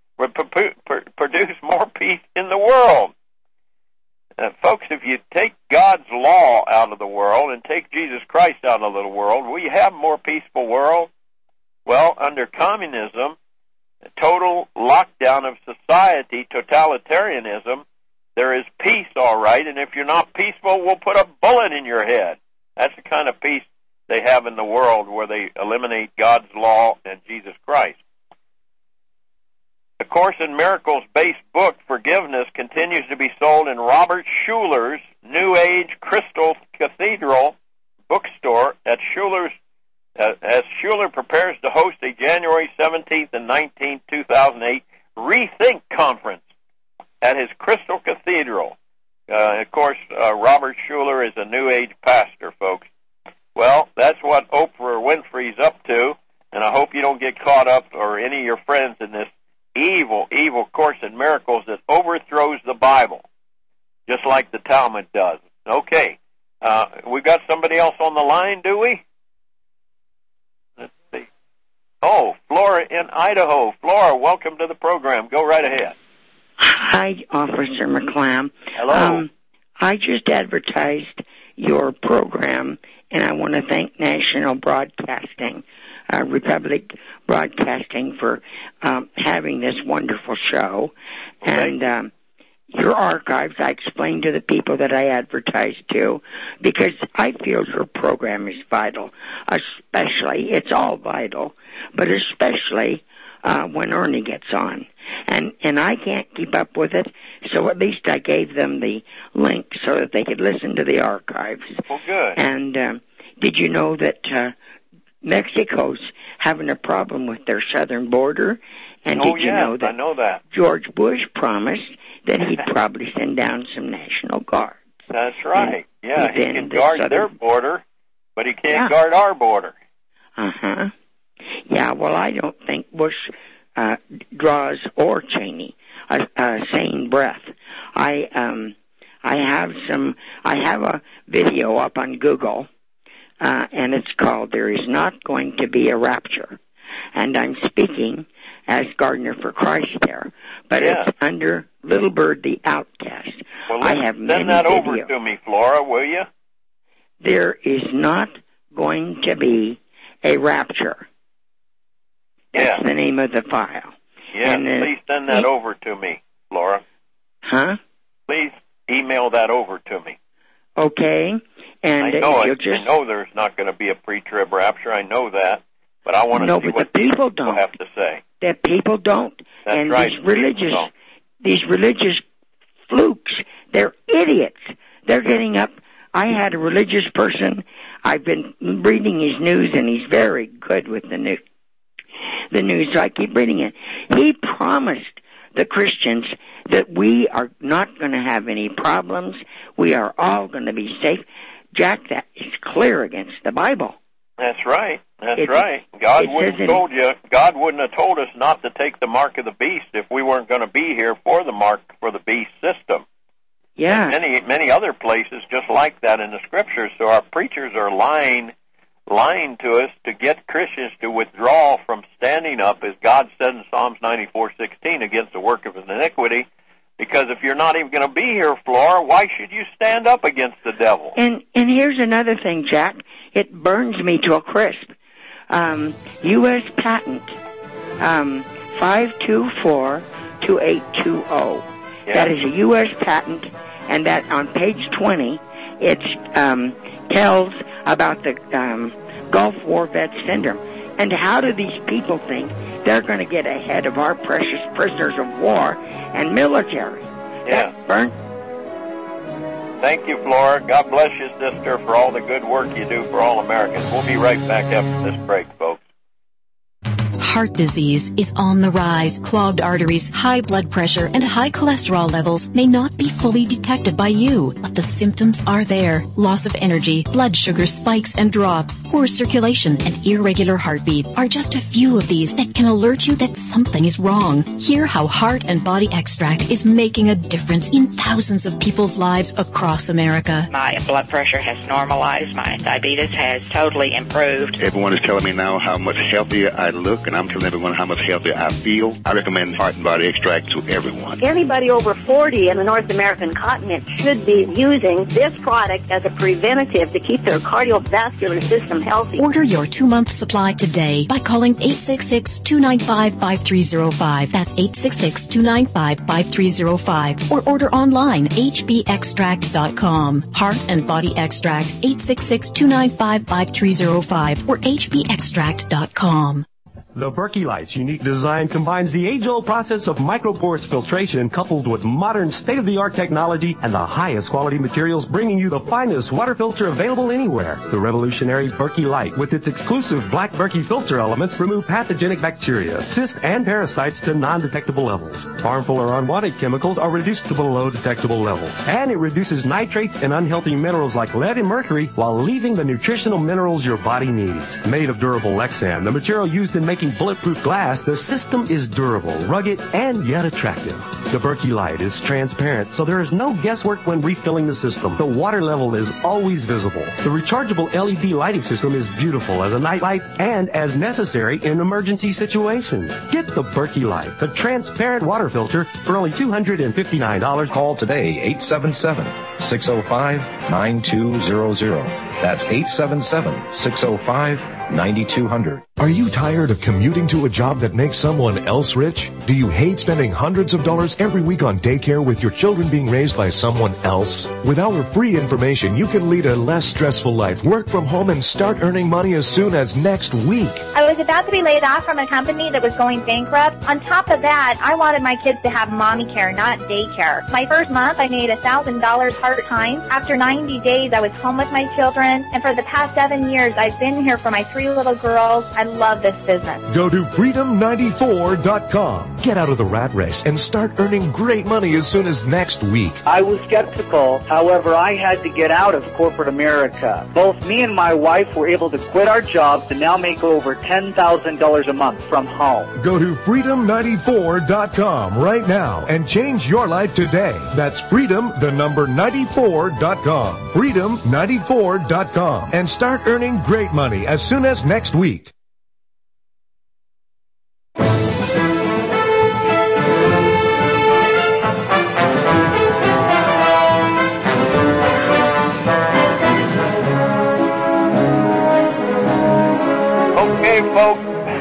in the world. Folks, if you take God's law out of the world and take Jesus Christ out of the world, will you have a more peaceful world? Well, under communism, total lockdown of society, totalitarianism, there is peace, all right, and if you're not peaceful, we'll put a bullet in your head. That's the kind of peace they have in the world where they eliminate God's law and Jesus Christ. The Course in Miracles-based book, Forgiveness, continues to be sold in Robert Schuller's New Age Crystal Cathedral bookstore at Schuller's, as Schuller prepares to host a January 17th and 19th, 2008 Rethink Conference at his Crystal Cathedral. Of course, Robert Schuller is a New Age pastor, folks. Well, that's what Oprah Winfrey's up to, and I hope you don't get caught up, or any of your friends, in this evil Course in Miracles that overthrows the Bible, just like the Talmud does. Okay, we got somebody else on the line, do we? Let's see. Oh, Flora in Idaho. Flora, welcome to the program. Go right ahead.
Hi, Officer McClam.
Hello.
I just advertised your program, and I want to thank National Broadcasting, Republic Broadcasting, for having this wonderful show. Okay. And your archives, I explained to the people that I advertised to, because I feel your program is vital, especially, it's all vital, but especially when Ernie gets on. And I can't keep up with it, so at least I gave them the link so that they could listen to the archives.
Well, good.
And did you know that Mexico's having a problem with their southern border? And did you know that,
I know that
George Bush promised that he'd probably send down some National Guards?
That's right. Yeah, he can guard their border, but he can't guard our border.
Uh-huh. Yeah, well, I don't think Bush draws, or Cheney, a sane breath. I have a video up on Google, and it's called "There Is Not Going to Be a Rapture," and I'm speaking as Gardner for Christ there, but it's under Little Bird the Outcast.
Well,
I have many
send that
videos.
over to me, Flora, will you?
There is not going to be a rapture. That's the name of the file.
Yeah, please send that over to me, Laura.
Huh?
Please email that over to me.
Okay. And
I know there's not going to be a pre-trib rapture. I know that, but I want to see what
people don't
have to say.
The people don't.
That's
and
right.
These religious flukes, they're idiots. They're getting up. I had a religious person. I've been reading his news, and he's very good with the news. So I keep reading it. He promised the Christians that we are not going to have any problems. We are all going to be safe. Jack, that is clear against the Bible.
That's right. That's right. God wouldn't have told us not to take the mark of the beast if we weren't going to be here for the mark for the beast system.
Yeah.
And many other places just like that in the scriptures. So our preachers are lying to us to get Christians to withdraw from standing up, as God said in Psalms 94:16, against the work of iniquity. Because if you're not even going to be here, Flora, why should you stand up against the devil?
And here's another thing, Jack. It burns me to a crisp. U.S. patent 5242820.
Yeah.
That is a U.S. patent, and that on page 20, it tells about the Gulf War vet syndrome. And how do these people think they're going to get ahead of our precious prisoners of war and military?
Yeah. Thank you, Flora. God bless you, sister, for all the good work you do for all Americans. We'll be right back after this break, folks.
Heart disease is on the rise. Clogged arteries, high blood pressure, and high cholesterol levels may not be fully detected by you, but the symptoms are there. Loss of energy, blood sugar spikes and drops, poor circulation, and irregular heartbeat are just a few of these that can alert you that something is wrong. Hear how Heart and Body Extract is making a difference in thousands of people's lives across America.
My blood pressure has normalized. My diabetes has totally improved.
Everyone is telling me now how much healthier I look, and I'm telling everyone how much healthier I feel. I recommend Heart and Body Extract to everyone.
Anybody over 40 in the North American continent should be using this product as a preventative to keep their cardiovascular system healthy.
Order your 2-month supply today by calling 866-295-5305. That's 866-295-5305. Or order online, hbextract.com. Heart and Body Extract, 866-295-5305 or hbextract.com.
The Berkey Light's unique design combines the age-old process of micropores filtration coupled with modern state-of-the-art technology and the highest quality materials, bringing you the finest water filter available anywhere. The revolutionary Berkey Light, with its exclusive black Berkey filter elements, remove pathogenic bacteria, cysts, and parasites to non-detectable levels. Harmful or unwanted chemicals are reduced to below detectable levels. And it reduces nitrates and unhealthy minerals like lead and mercury while leaving the nutritional minerals your body needs. Made of durable Lexan, the material used in making bulletproof glass, the system is durable, rugged, and yet attractive. The Berkey Light is transparent, so there is no guesswork when refilling the system. The water level is always visible. The rechargeable LED lighting system is beautiful as a night light and as necessary in emergency situations. Get the Berkey Light, the transparent water filter, for only $259.
Call today, 877-605-9200. That's 877-605-9200.
Are you tired of commuting to a job that makes someone else rich? Do you hate spending hundreds of dollars every week on daycare with your children being raised by someone else? With our free information, you can lead a less stressful life, work from home, and start earning money as soon as next week.
I was about to be laid off from a company that was going bankrupt. On top of that, I wanted my kids to have mommy care, not daycare. My first month, I made $1,000 part-time. After 90 days, I was home with my children, and for the past 7 years, I've been here for my 3 little girls. I love this business.
Go to freedom94.com. Get out of the rat race and start earning great money as soon as next week.
I was skeptical. However, I had to get out of corporate America. Both me and my wife were able to quit our jobs and now make over $10,000 a month from home.
Go to freedom94.com right now and change your life today. That's freedom94.com. freedom94.com and start earning great money as soon as next week.
Folks,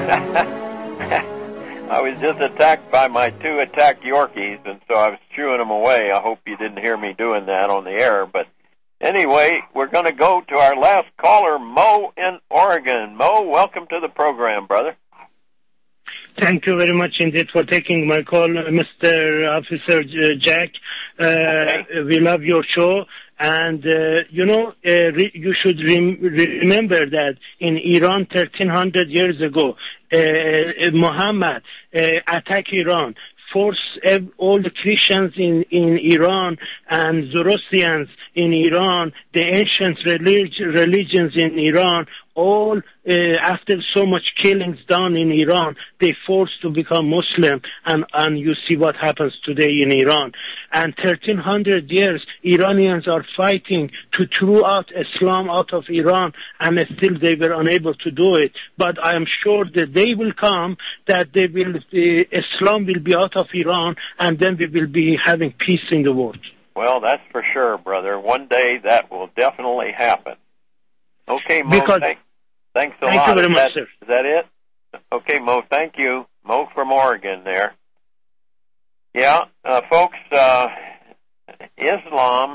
I was just attacked by my 2 attack Yorkies, and so I was chewing them away. I hope you didn't hear me doing that on the air. But anyway, we're going to go to our last caller, Mo in Oregon. Mo, welcome to the program, brother.
Thank you very much indeed for taking my call, Mr. Officer Jack. We love your show. And, you should remember that in Iran 1,300 years ago, Muhammad attacked Iran. force all the Christians in Iran and Zoroastrians in Iran, the ancient religions in Iran, all after so much killings done in Iran, they forced to become Muslim, and you see what happens today in Iran. And 1300 years, Iranians are fighting to throw out Islam out of Iran, and still they were unable to do it. But I am sure the day will come that Islam will be out of Iran, and then we will be having peace in the world.
Well, that's for sure, brother. One day that will definitely happen. Okay, Mo, thanks a lot.
Thank you very much, sir.
Is that it? Okay, Mo, thank you. Mo from Oregon there. Yeah, folks, Islam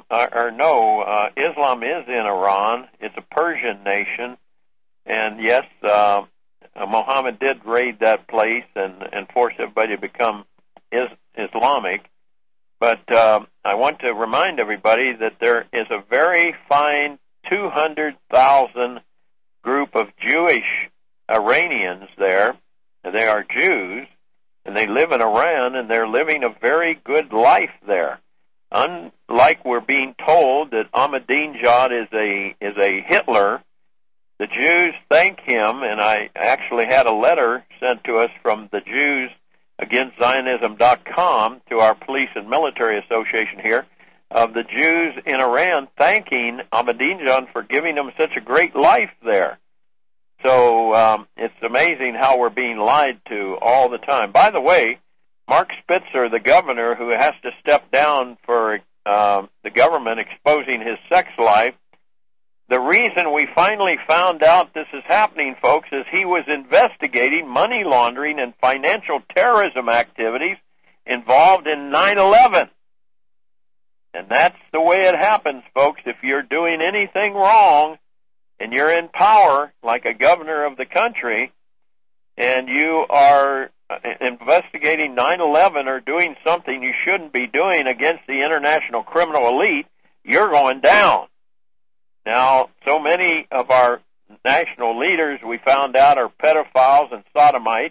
is in Iran. It's a Persian nation. And yes, Muhammad did raid that place and force everybody to become Islamic. But I want to remind everybody that there is a very fine 200,000 group of Jewish Iranians there. They are Jews, and they live in Iran, and they're living a very good life there. Unlike we're being told that Ahmadinejad is a Hitler, the Jews thank him, and I actually had a letter sent to us from the Jews Against Zionism.com to our Police and Military Association here, of the Jews in Iran thanking Ahmadinejad for giving them such a great life there. So it's amazing how we're being lied to all the time. By the way, Mark Spitzer, the governor who has to step down for the government exposing his sex life, the reason we finally found out this is happening, folks, is he was investigating money laundering and financial terrorism activities involved in 9/11. And that's the way it happens, folks. If you're doing anything wrong and you're in power, like a governor of the country, and you are investigating 9/11 or doing something you shouldn't be doing against the international criminal elite, you're going down. Now, so many of our national leaders, we found out, are pedophiles and sodomites,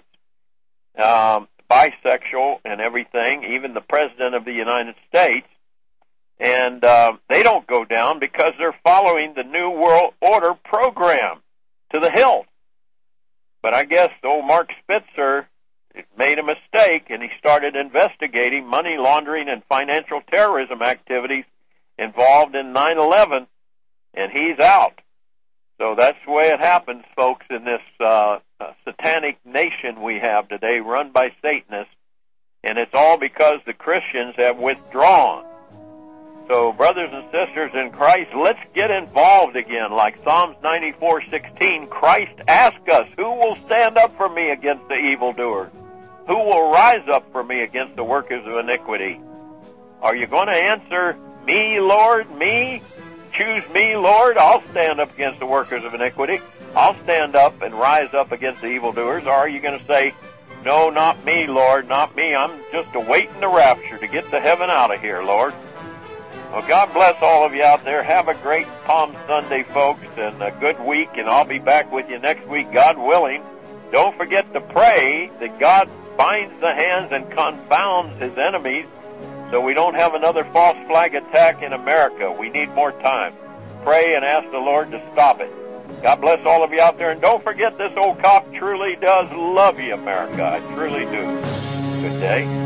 bisexual and everything, even the President of the United States. And they don't go down because they're following the New World Order program to the hilt. But I guess old Mark Spitzer made a mistake, and he started investigating money laundering and financial terrorism activities involved in 9/11, and he's out. So that's the way it happens, folks, in this satanic nation we have today, run by Satanists, and it's all because the Christians have withdrawn. So, brothers and sisters in Christ, let's get involved again. Like Psalms 94:16, Christ asked us, who will stand up for me against the evildoers? Who will rise up for me against the workers of iniquity? Are you going to answer, me, Lord, me? Choose me, Lord. I'll stand up against the workers of iniquity. I'll stand up and rise up against the evildoers. Or are you going to say, no, not me, Lord, not me. I'm just awaiting the rapture to get to heaven out of here, Lord. Well, God bless all of you out there. Have a great Palm Sunday, folks, and a good week, and I'll be back with you next week, God willing. Don't forget to pray that God binds the hands and confounds his enemies so we don't have another false flag attack in America. We need more time. Pray and ask the Lord to stop it. God bless all of you out there, and don't forget this old cop truly does love you, America. I truly do. Good day.